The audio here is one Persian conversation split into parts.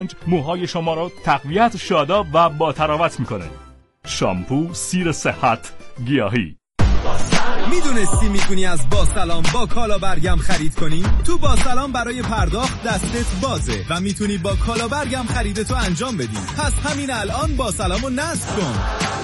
موهای شما را تقویت، شاداب و با تراوت میکنه. شامپو سیر صحت گیاهی. میدونستی میتونی از با سلام با کالا برگم خرید کنی؟ تو با سلام برای پرداخت دستت بازه و میتونی با کالا برگم خریدتو انجام بدی. پس همین الان با سلامو نصب کن.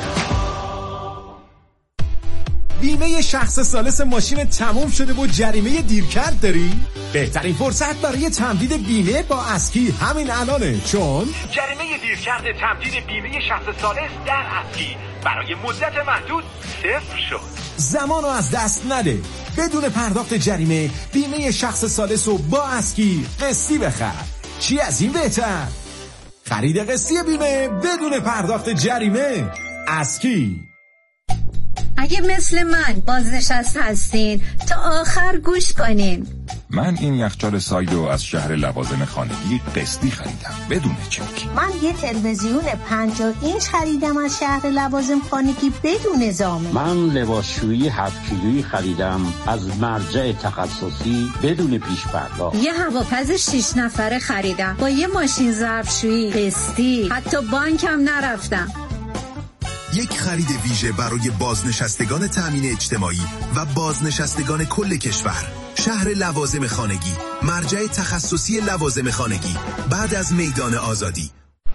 بیمه شخص ثالث ماشین تموم شده و جریمه دیرکرد داری؟ بهترین فرصت برای تمدید بیمه با اسکی همین الانه، چون جریمه دیرکرد تمدید بیمه شخص ثالث در اسکی برای مدت محدود صفر شد. زمانو از دست نده. بدون پرداخت جریمه بیمه شخص ثالث رو با اسکی قسطی بخر. چی از این بهتر؟ خرید قسطی بیمه بدون پرداخت جریمه. اسکی. اگه مثل من بازنشسته هستین تا آخر گوش کنین. من این یخچال سایدو از شهر لوازم خانگی قسطی خریدم بدون چک. من یه تلویزیون 50 اینچ خریدم از شهر لوازم خانگی بدون زامن. من لباسشویی 7 کیلویی خریدم از مرجع تخصصی بدون پیش پرداخت. یه هواپز 6 نفره خریدم با یه ماشین ظرفشویی قسطی، حتی بانکم نرفتم. یک خرید ویژه برای بازنشستگان تامین اجتماعی و بازنشستگان کل کشور. شهر لوازم خانگی، مرجع تخصصی لوازم خانگی، بعد از میدان آزادی.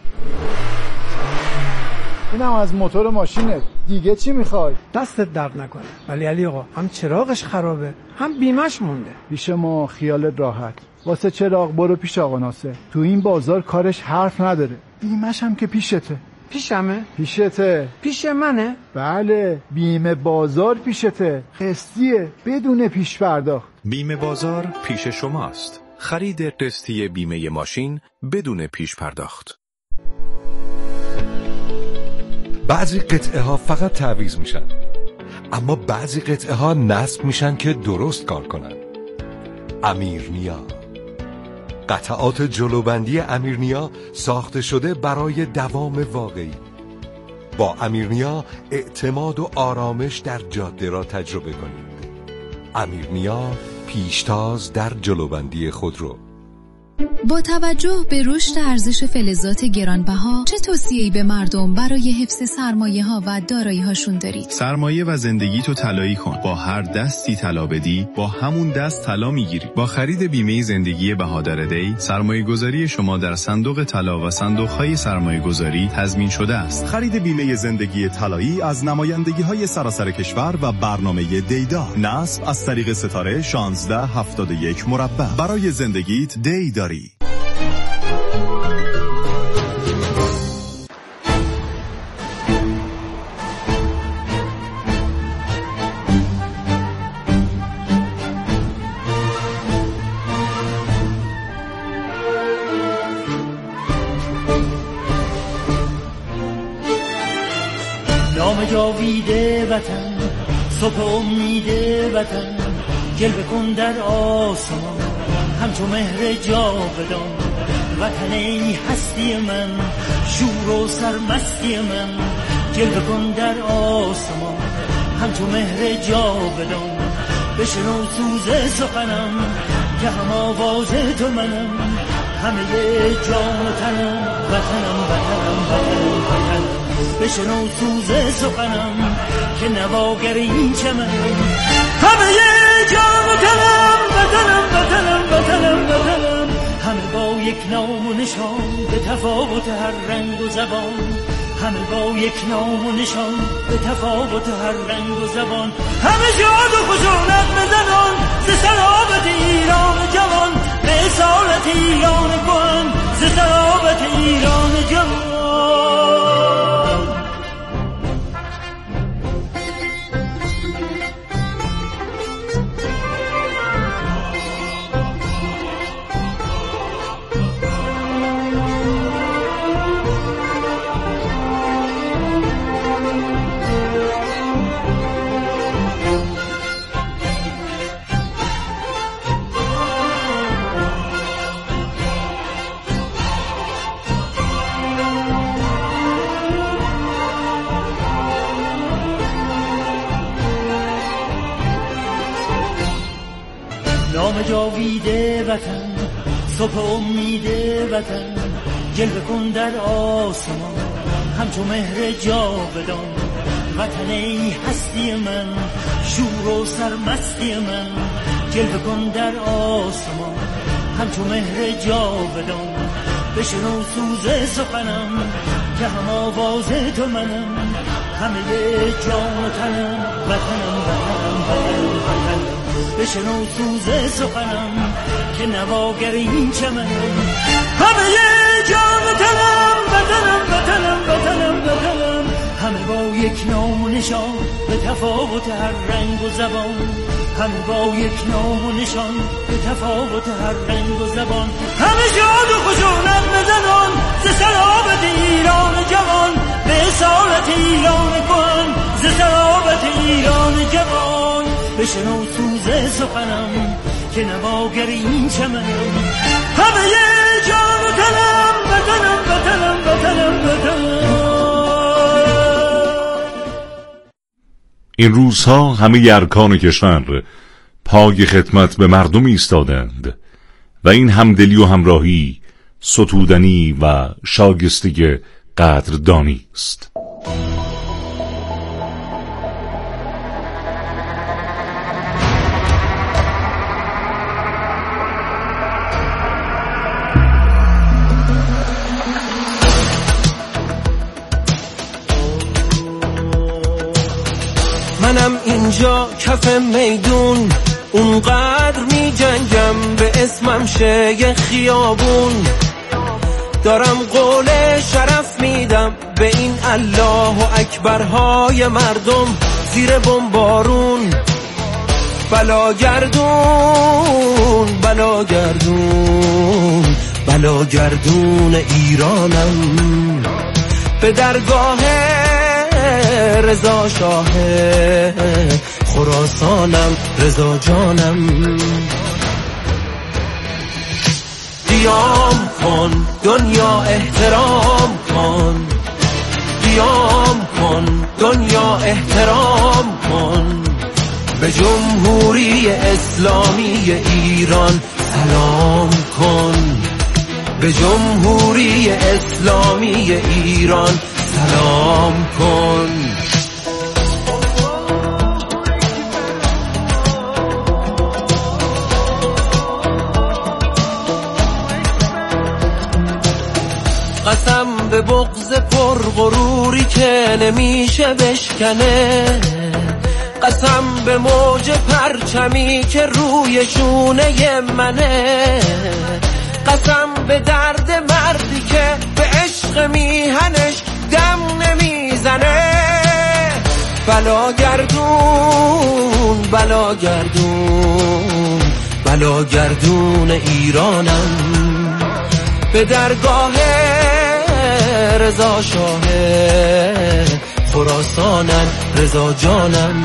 اینم از موتور ماشینت، دیگه چی میخوای؟ دستت درد نکنه. ولی علی آقا هم چراغش خرابه هم بیمش مونده. پیش ما خیالت راحت. واسه چراغ برو پیش آقا ناصر. تو این بازار کارش حرف نداره. بیمش هم که پیشته. پیشمه؟ پیشته. پیش منه؟ بله، بیمه بازار پیشته. قسطیه بدون پیش پرداخت. بیمه بازار پیش شماست. خرید قسطی بیمه ماشین بدون پیش پرداخت. بعضی قطعه ها فقط تعویض میشن، اما بعضی قطعه ها نصب میشن که درست کار کنن. امیرنیا، قطعات جلوبندی امیرنیا ساخته شده برای دوام واقعی. با امیرنیا اعتماد و آرامش در جاده را تجربه کنید. امیرنیا، پیشتاز در جلوبندی خودرو. با توجه به رشد ارزش فلزات گرانبها، چه توصیه‌ای به مردم برای حفظ سرمایه‌ها و دارایی‌هاشون دارید؟ سرمایه و زندگی تو طلایی کن. با هر دستی طلا بدی، با همون دست طلا میگیری. با خرید بیمه زندگی بهادر دی، سرمایه‌گذاری شما در صندوق طلا و صندوق‌های سرمایه‌گذاری تضمین شده است. خرید بیمه زندگی طلایی از نمایندگی‌های سراسر کشور و برنامه دیدا. نصب از طریق ستاره 1671 مربع. برای زندگیت دی داری. نام جاویده وطن، صبح امید وطن، جلوه کن در آسمان همچو مهر جاودان. وطن ای هستی من، شور و سرمستی من، جلوه کن در آسمان همچو مهر جاودان. بشنو سوز سخنم که هم آواز تو منم، همه جان و تنم، وطنم وطنم وطنم وطنم. بشنو سوز سخنم که نواگر این چمنم، همه جان و تنم، وطنم وطنم وطنم وطنم. همه با یک نام و نشان به تفاوت هر رنگ و زبان، همه با یک نام و نشان به تفاوت هر رنگ و زبان. همه شاد و خشونت بزنان ز سرابت ایران جوان، به اصالت ایران کهن ز سرابت ایران جوان. نام جاویده وطن، صبح امید وطن، جلوه کن در آسمان همچو مهر جاودان. وطن ای هستی من، شور و سرمستی من، جلوه کن در آسمان همچو مهر جاودان. بشنو سوز سخنم که هم آواز تو منم، همه جان و تنم وطنم وطنم وطنم وطنم. بشنو سوز سخنم که نواگر این چمنم، همه جان و تنم وطنم وطنم وطنم وطنم. همه با یک نام و نشان به تفاوت هر رنگ و زبان، همه با یک نام و نشان به تفاوت هر رنگ و زبان. همه شاد و خوش و نغمه زنان ز سرابت ایران جوان، به اصالت ایران کهن ز سرابت ایران جوان. بشنو سوز سخنم که نواگر این چمنم، همه جان و تنم وطنم وطنم وطنم وطنم. این روزها همه ارکان کشور پای خدمت به مردم ایستادند و این همدلی و همراهی ستودنی و شایسته قدردانی است. منم اینجا کف میدون اونقدر می جنگم به اسمم شه خیابون، دارم قول شرف میدم به این الله و اکبرهای مردم زیر بمبارون. بلاگردون بلاگردون بلاگردون ایرانم، به درگاه رضا شاه خراسانم رضا جانم. قیام کن دنیا احترام کن، قیام کن دنیا احترام کن، به جمهوری اسلامی ایران سلام کن، به جمهوری اسلامی ایران سلام کن. قسم به بغض پرغروری که نمیشه بشکنه، قسم به موج پرچمی که روی شونه منه، قسم به درد مردی که به عشق میهنش دم نمیزنه. بلاگردون بلاگردون بلاگردون ایرانم، به درگاه رضا شاه خراسانم رضا جانم.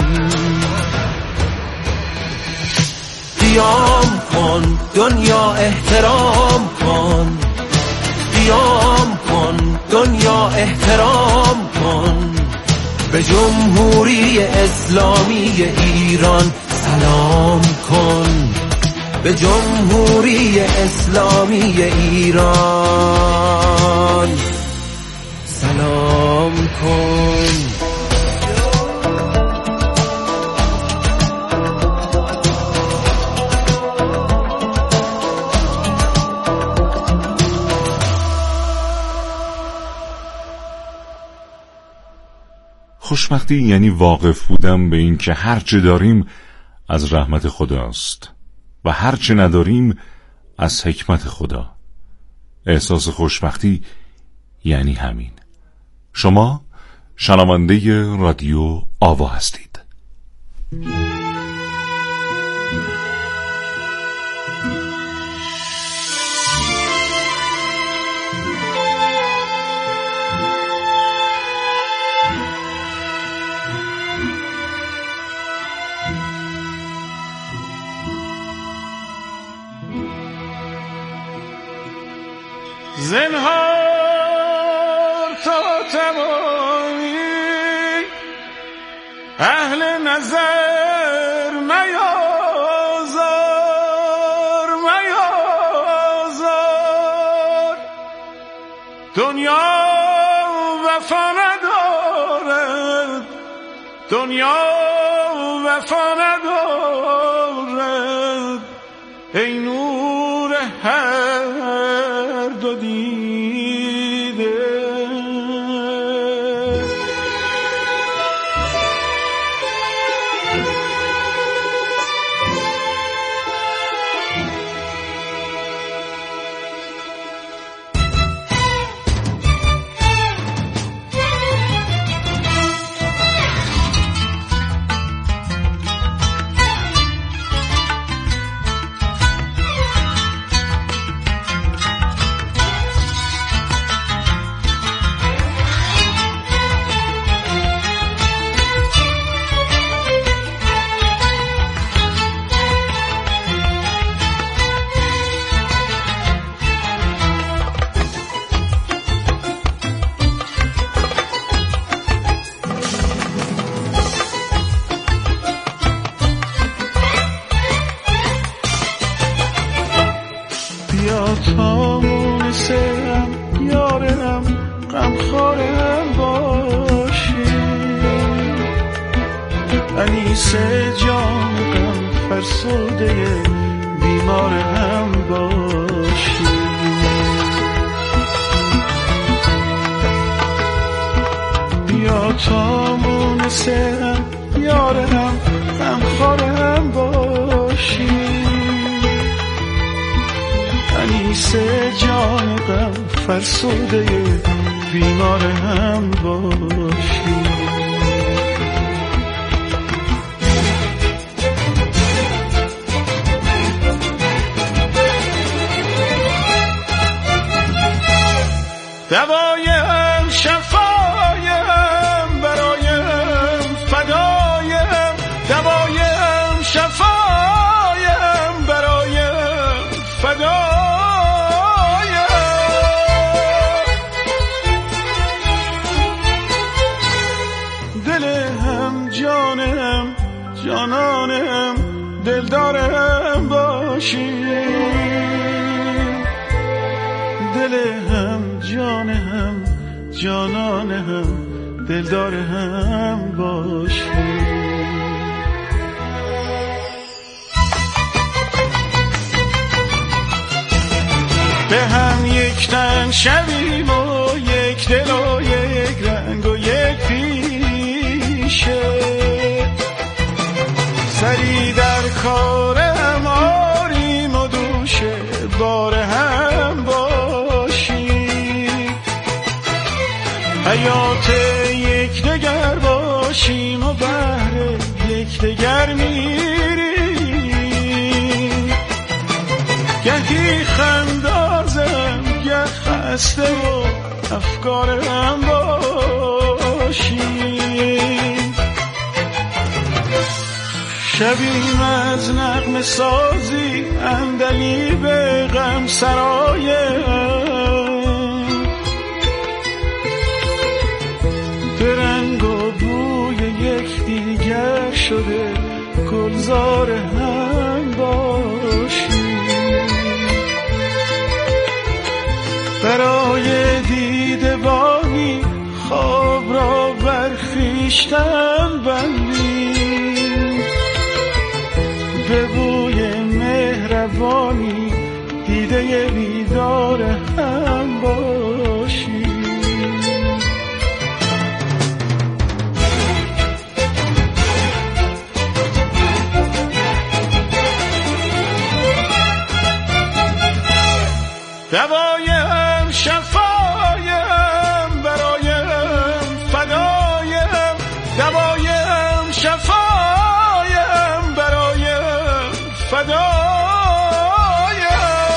قیام کن دنیا احترام کن، قیام کن دنیا احترام کن، به جمهوری اسلامی ایران سلام کن، به جمهوری اسلامی ایران سلام کن. خوشبختی یعنی واقف بودم به این که هرچه داریم از رحمت خداست و هرچه نداریم از حکمت خدا. احساس خوشبختی یعنی همین. شما شنونده رادیو آوا هستید. زنهار تا توانی اهل نظر میازار میازار، دنیا وفا ندارد، دنیا وفا ندارد، ای نور هر دو دیده. انیسه جان غم فرسوده بیمار هم باشی. بیا تا مونسم یارم غمخوارم باشی. انیسه جان غم فرسوده بیمار هم باشی. دوایم شفایم برایم فدایم، دوایم شفایم برایم فدایم. دلم جانم جانانم دلدارم باشی. دلم جانم جانانم دلدارم باشی. به هم یک تن شویم و یک دل و یک رنگ و یک پیشه. سری در کارم آریم و دوشه بار هم باشی. حیات یک دگر باشیم و بهر یک دگر میریم. گهی خندازم گه خسته و افکارم باشیم. شبیم از نغمه سازی اندلی به غم سرایم. به رنگ و بوی یک دیگر شده گلزار هم باشی. برای دیده بانی خواب را برخیشتن بندی. به بوی مهربانی دیده بیدار هم باشی. دوایم شفایم برایم فدایم، دوایم شفایم برایم فدایم.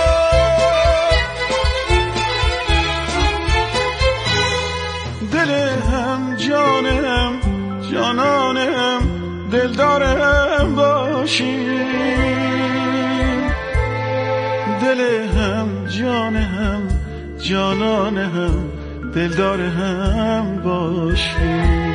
دلم جانم جانانم دلدارم باشی. دلم جانم جانانم دلدارم باشی.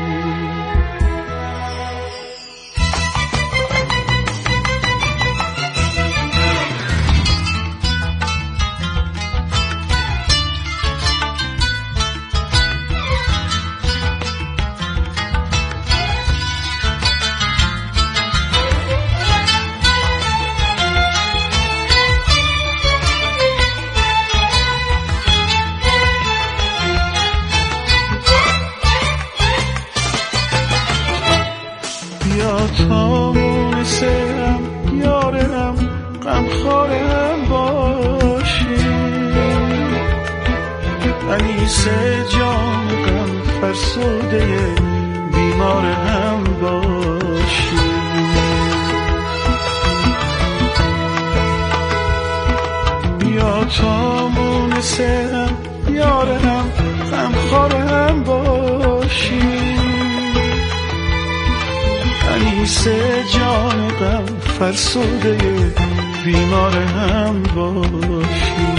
انیسه جان غم فرسوده بیمار هم باشی. بیا تا مونس هم یار هم غمخوار هم باشی. انیسه جان غم فرسوده بیمار هم باشی.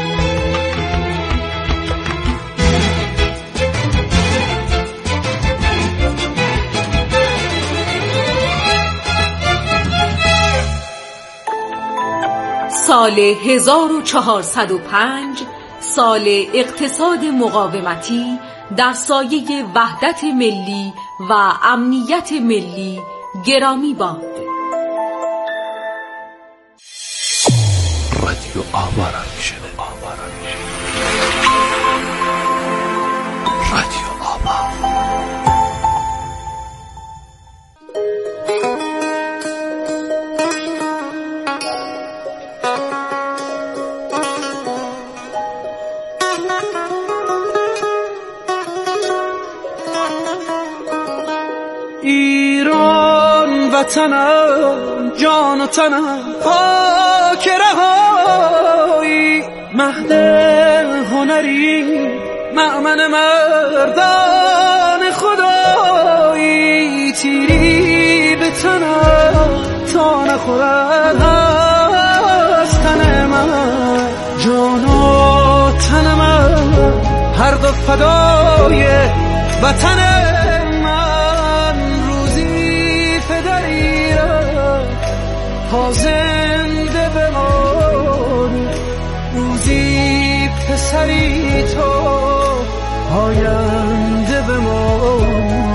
سال 1405 سال اقتصاد مقاومتی در سایه وحدت ملی و امنیت ملی گرامی باد. رادیو آوارا میشه. رادیو آوا. ایران وطنم جان و تنم پاک رهایی، مهد هنری مأمن مردان خدایی. تیری به تنم تا نخورد از تن من، جان و تن من هر دو فدای وطن تا زنده بمانی. روزی پسری تو آینده بمانی.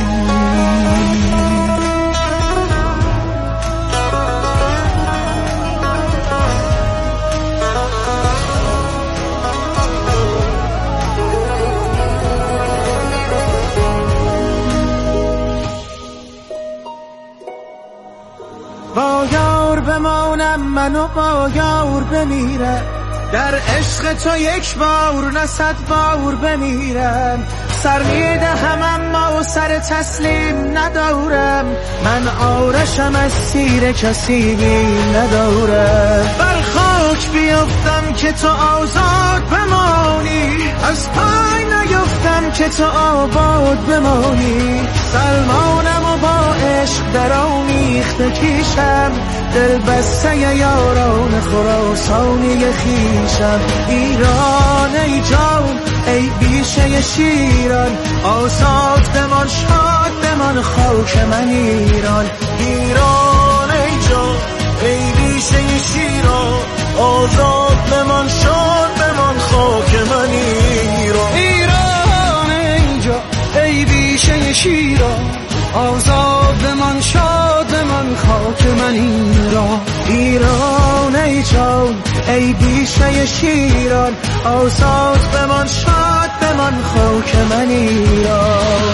با یار بمانم من و با یار بمیرم، در عشق تو یک بار نه 100 بار بمیرم. سر میدهم اما سر تسلیم ندارم، من آرشم از سیر کسی ندارم. بر خاک بیفتم که تو آزاد بمانی، از پای نیفتم که تو آباد بمانی. سلمانم و با عشق در آمیخته کیشم، دل بسته یاران خراسانی خیشم. ایران ای جان ای بیشه شیران، آزاد بمان شاد بمان خاک من ایران. ایران ای جان ای بیشه شیران، آزاد بمان شاد بمان خاک من ایران. ایران ای جان ای بیشه شیران، آزاد بمان شاد بمان خاک من ایران. ایران ای جان ای بیشه شیران، آزاد بمان شاد بمان خاک من ایران.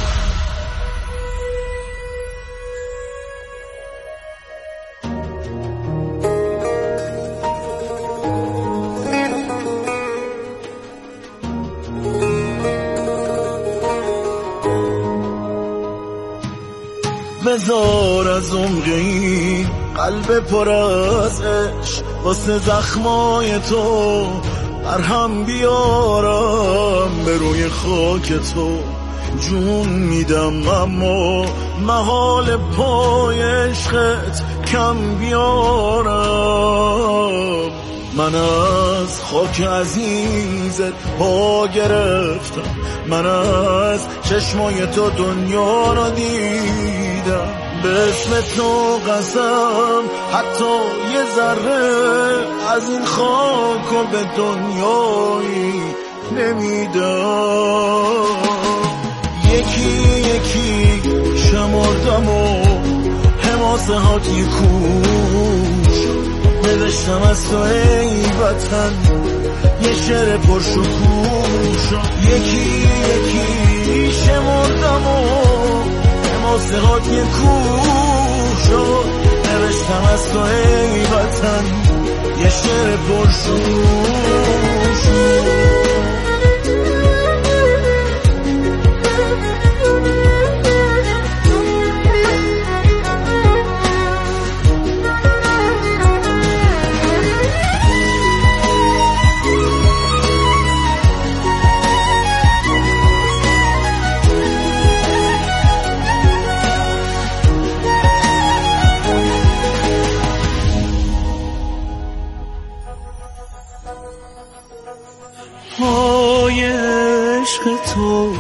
بذار از عمق این قلب پر از عشق واسه زخمای تو مرهم بیارم، به روی خاک تو جون میدم اما محال پای عشقت کم بیارم. من از خاک عزیزت پا گرفتم، من از چشمای تو دنیا را دیدم. به اسم تو قسم حتی یه ذره از این خاک و به دنیایی نمیدم. یکی یکی شمردم و حماسه هات یه کوش نوشتم از تو ای وطن یه شعر پرشکوش. یکی یکی شمردم و حماسه هات یه کوش نوشتم از تو ای وطن یه شعر پرشکوش. عشق تو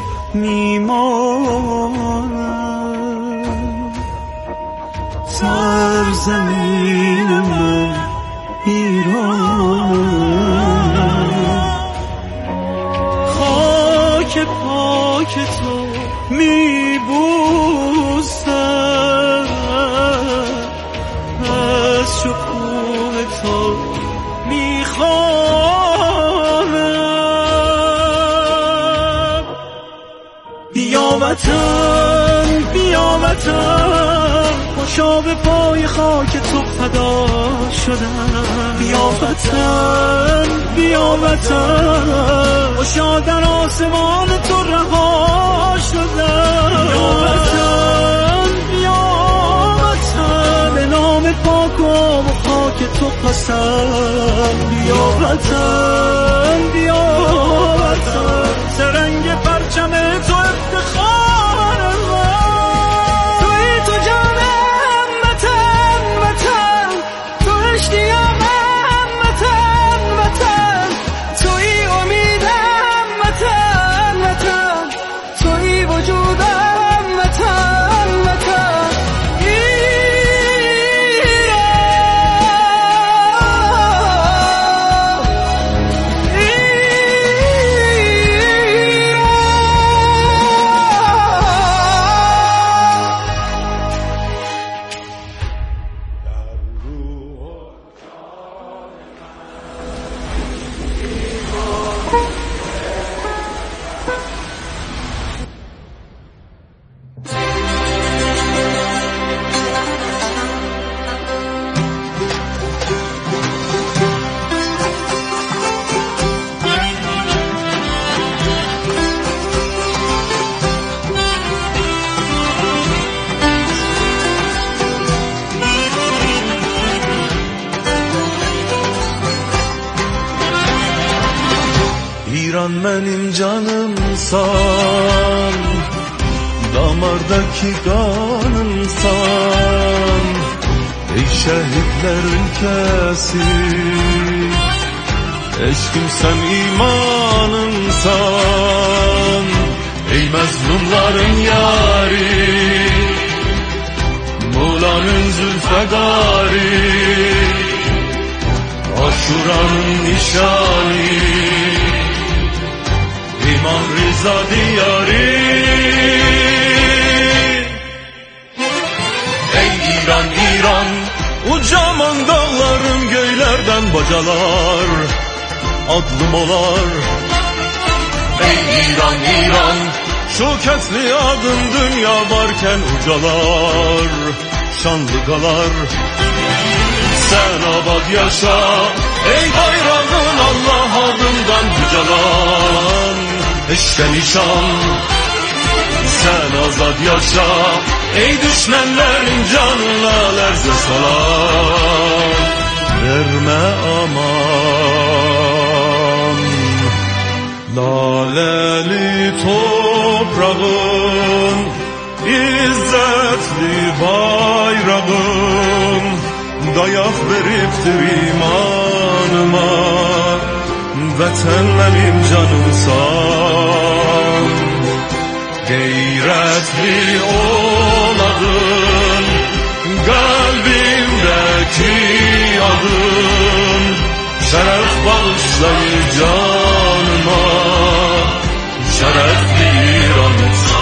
میمانم سرزمین من ایرانم خاک پاک تو میبوسم از شکوه تو میخوانم بیا وطن بیا وطن خوشا به پای خاک تو فدا شدم بیا وطن بیا وطن خوشا در آسمان تو رها شدم بیا وطن بیا وطن به نام پاک و خاک تو قسم بیا وطن بیا وطن سرنگ پرچم تو افتخار من توی تو جانم وطن وطن تو اشتیاقم وطن وطن توی امیدم وطن وطن توی وجودم وطن وطن ایران benim canımsan damardaki kanımsan ey şehitler ülkesi eşkim sen imanımsan ey mazlumların yari Muğla'nın zülfegarı Aşura'nın nişanı İmam Rıza diyarı Ey İran İran Ucaman dağların göylerden bacalar Adlım olar Ey İran İran Şöketli adın dünya varken ucalar Şanlı kalar Sen abad yaşa Ey bayrağın Allah adından yücelan Eşke nişan Sen azad yaşa Ey düşmenlerin canına lerze salar Verme aman Laleli toprağın İzzetli bayrağın Dayak veriptir imanıma Vətən mənim canımsan Qeyrətli oladın Qəlbimdəki adın Şərəf bağışlayır canıma Şərəfli İranımsan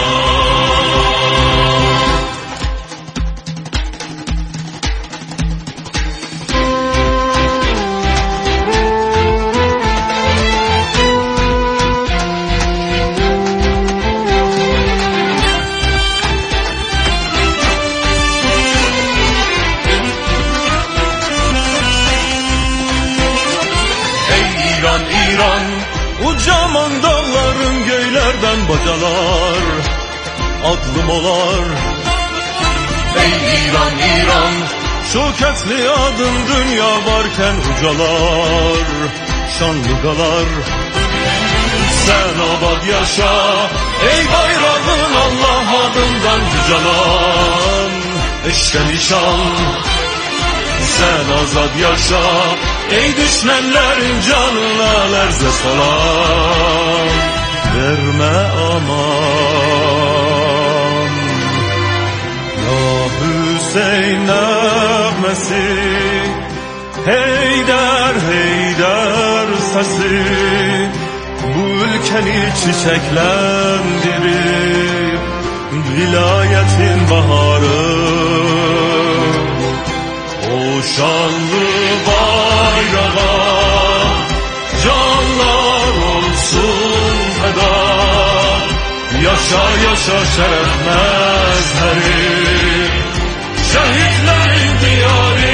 Ucaman dağların göylerden bacalar Adlım olar Ey İran İran Şöketli adın dünya varken ucalar Şanlı kalar Sen abad yaşa Ey bayrağın Allah adından yücelan Eşke nişan Sen azad yaşa Ey düşmenlerin canına lerze salam Verme نغمسی Heydar Heydar sesi Bu ülkeni çiçeklendirir Vilayetin baharı O şanlı bayrağa Canlar olsun feda Yaşa yaşa şeref mezheri Şehitlerin diyarı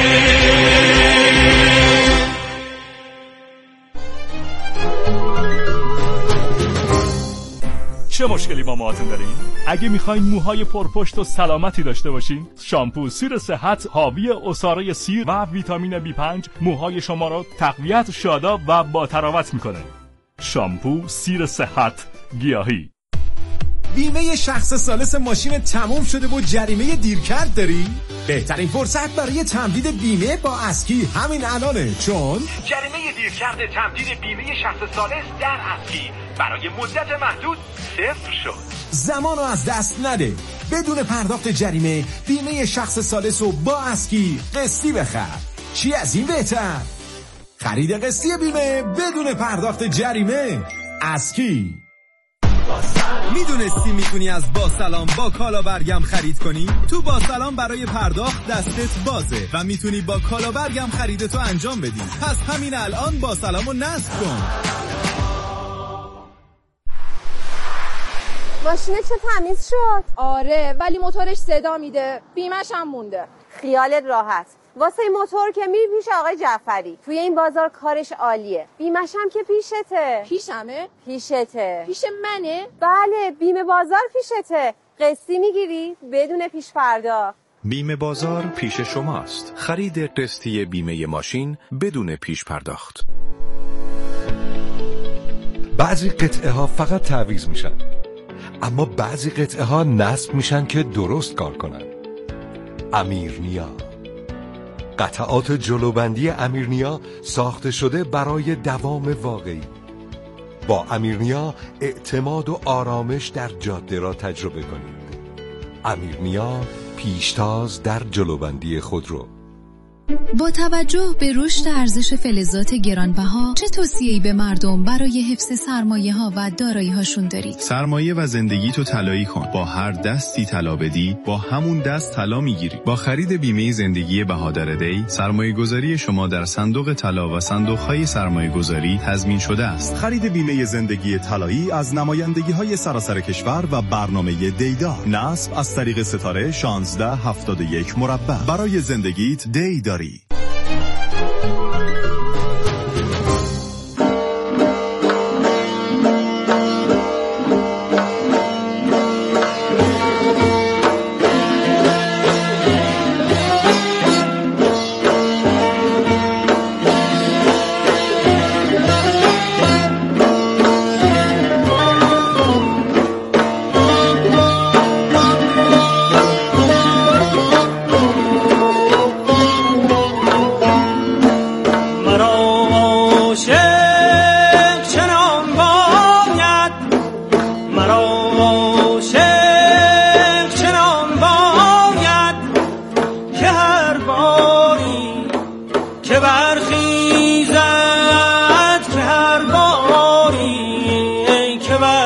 چه مشکلی با موهاتون دارین؟ اگه میخواین موهای پرپشت و سلامتی داشته باشین، شامپو سیر صحت حاوی عصاره سیر و ویتامین B5 موهای شما رو تقویت، شاداب و با تراوت میکنه. شامپو سیر صحت گیاهی. بیمه شخص ثالث ماشین تموم شده و جریمه دیرکرد داری؟ بهترین فرصت برای تمدید بیمه با اسکی همین الانه، چون جریمه دیرکرد تمدید بیمه شخص ثالث در اسکی برای مدت محدود صفر شد. زمانو از دست نده. بدون پرداخت جریمه بیمه شخص ثالث رو با اسکی قسطی بخر. چی از این بهتر؟ خرید قسطی بیمه بدون پرداخت جریمه. اسکی. میدونستی میتونی از با سلام با کالا برگم خرید کنی؟ تو با سلام برای پرداخت دستت بازه و میتونی با کالا برگم خریدتو انجام بدی. پس همین الان با سلامو نصب کن. ماشینت چه تمیز شد؟ آره ولی موتورش صدا میده. بیمش هم مونده. خیالت راحت. واسه این موتور که میری پیش آقای جعفری. توی این بازار کارش عالیه. بیمش هم که پیشته. پیشمه؟ پیشته. پیش منه؟ بله بیمه بازار پیشته. قسطی میگیری بدون پیش پرداخت. بیمه بازار پیش شماست. خرید قسطی بیمه ماشین بدون پیش پرداخت. بعضی قطعه ها فقط تعویض میشن، اما بعضی قطعه ها نصب میشن که درست کار کنن. امیرنیا، قطعات جلوبندی امیرنیا ساخته شده برای دوام واقعی. با امیرنیا اعتماد و آرامش در جاده را تجربه کنید. امیرنیا، پیشتاز در جلوبندی خودرو. با توجه به رشد ارزش فلزات گرانبها چه توصیه‌ای به مردم برای حفظ سرمایه‌ها و دارایی‌هاشون دارید؟ سرمایه و زندگی تو طلایی کن. با هر دستی طلا بدی با همون دست طلا میگیری. با خرید بیمه زندگی بهادر دی سرمایه‌گذاری شما در صندوق طلا و صندوق‌های سرمایه‌گذاری تضمین شده است. خرید بیمه زندگی طلایی از نمایندگی‌های سراسر کشور و برنامه دیدار. نصب از طریق ستاره 1671 مربع. برای زندگیت دی داری.